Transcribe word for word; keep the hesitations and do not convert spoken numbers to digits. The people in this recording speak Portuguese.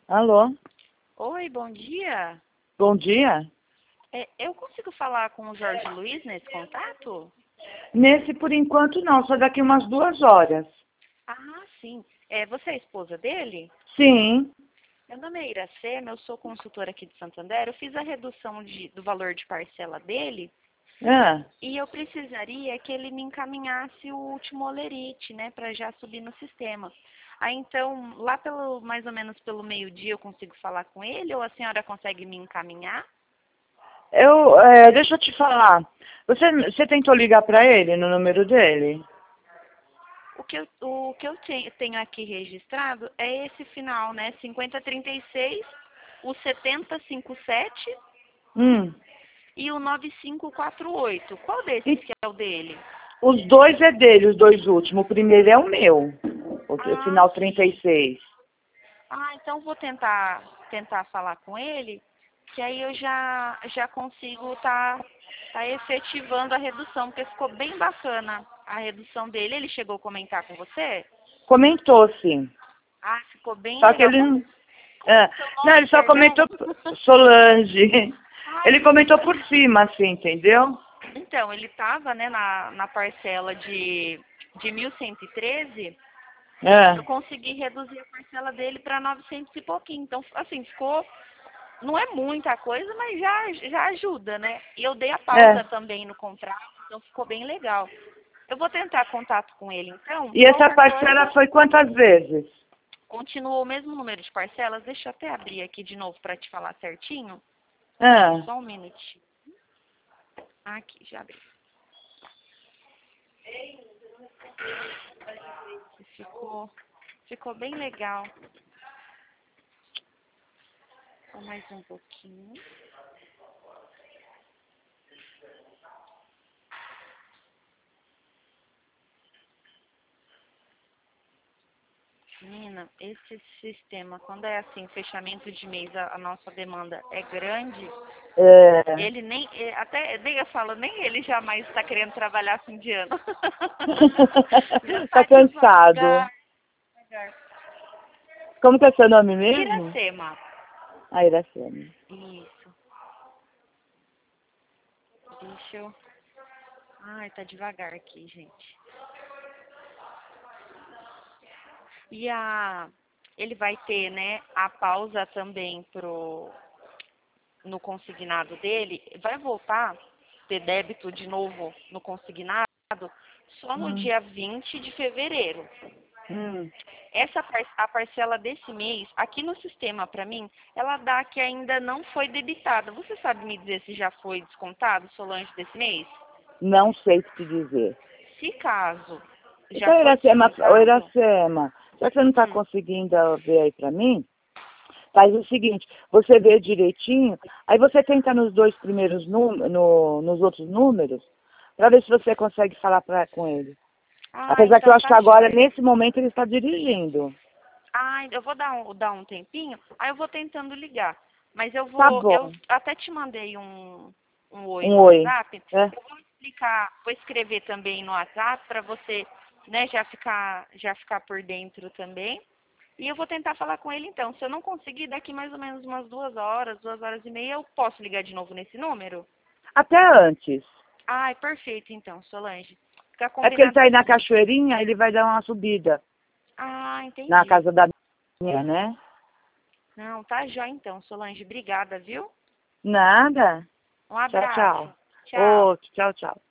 Alô? Oi, bom dia. Bom dia? É, eu consigo falar com o Jorge Luiz nesse contato? Nesse, por enquanto, não. Só daqui umas duas horas. Ah, sim. É, você é a esposa dele? Sim. Meu nome é Iracema, eu sou consultora aqui de Santander. Eu fiz a redução de- do valor de parcela dele Ah, e eu precisaria que ele me encaminhasse o último olerite, né, para já subir no sistema. Aí, então, lá pelo, mais ou menos pelo meio-dia eu consigo falar com ele ou a senhora consegue me encaminhar? eu, é, deixa eu te falar. Você, você tentou ligar para ele no número dele? O que eu, o que eu te- tenho aqui registrado é esse final, né? cinquenta trinta e seis, o setenta cinquenta e sete Hum. e o nove cinco quatro oito. Qual desses E que é o dele? os dois é dele, os dois últimos. O primeiro é o meu. O, o Ah, final trinta e sim. seis. Ah, então vou tentar tentar falar com ele, que aí eu já já consigo estar tá, tá efetivando a redução, porque ficou bem bacana a redução dele. Ele chegou a comentar com você? Comentou, sim. Ah, ficou bem Só que legal. ele Como, não... como É, é seu não, nome, ele só perdão? comentou Solange. Ai, Ele comentou por cima, assim, entendeu? então, ele estava, né, na, na parcela de, de mil cento e treze, eu É, consegui reduzir a parcela dele para novecentos e pouquinho. Então, assim, ficou, não é muita coisa, mas já, já ajuda, né? E eu dei a pausa é. também no contrato, então ficou bem legal. Eu vou tentar contato com ele, então. E essa Qualquer parcela coisa, foi quantas vezes? continua o mesmo número de parcelas. Deixa eu até abrir aqui de novo para te falar certinho. Ah, Só um minutinho. Aqui, já abri. Ficou, ficou bem legal. Só mais um pouquinho. Menina, esse sistema, quando é assim, fechamento de mês, a, a nossa demanda é grande, é. ele nem, eh, até, nem eu falo, nem ele jamais está querendo trabalhar fim de ano. Já Tá tá cansado. devagar, devagar. Como que é seu nome mesmo? Iracema. Ah, Iracema. Isso. Deixa eu... Ai, tá devagar aqui, gente. E a... Ele vai ter, né, a pausa também pro... no consignado dele, vai voltar a ter débito de novo no consignado só no Hum, dia vinte de fevereiro. hum. Essa par- a parcela desse mês, aqui no sistema para mim, ela dá que ainda não foi debitada. Você sabe me dizer se já foi descontado, Solange, desse mês? Não sei te dizer. Se caso já Então, foi Iracema, ô descontado, Iracema, já que você não está hum, conseguindo ver aí pra mim, faz o seguinte, você vê direitinho, aí você tenta nos dois primeiros números, no, nos outros números, para ver se você consegue falar pra, com ele. ah, Apesar que eu então acho que tá agora, jóia. nesse momento, ele está dirigindo. Ah, eu vou dar um, dar um tempinho, aí eu vou tentando ligar. Mas eu Tá vou, eu bom. até te mandei um, um oi Um no oi. WhatsApp. É. Eu vou explicar, vou escrever também no WhatsApp para você, né, já ficar, já ficar por dentro também. E eu vou tentar falar com ele então. Se eu não conseguir, daqui mais ou menos umas duas horas, duas horas e meia, eu posso ligar de novo nesse número? Até antes. Ai, perfeito então, Solange. Fica É porque ele combinado tá aí na assim. cachoeirinha, ele vai dar uma subida Ah, na entendi. casa da minha, né? Não, tá jó então, Solange. Obrigada, viu? Nada. Um Tchau, tchau. abraço. Tchau. Outro, tchau, tchau.